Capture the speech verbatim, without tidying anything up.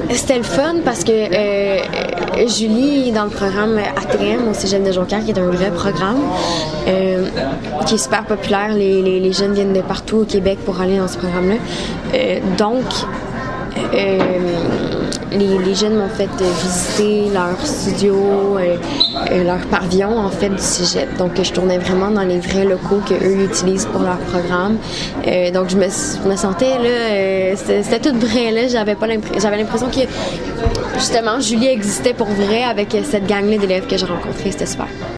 C'était le fun parce que euh, Julie, dans le programme A T M au Cégep de Jonquière, qui est un vrai programme, euh, qui est super populaire. Les, les, les jeunes viennent de partout au Québec pour aller dans ce programme-là. Euh, donc, euh, les, les jeunes m'ont fait visiter leur studio, euh, euh, leur pavillon en fait du cégep. Donc je tournais vraiment dans les vrais locaux qu'eux utilisent pour leur programme. Euh, donc je me, je me sentais là, euh, c'était, c'était tout vrai là. J'avais pas l'impression, j'avais l'impression que justement Julie existait pour vrai avec cette gang-là d'élèves que j'ai rencontrés. C'était super.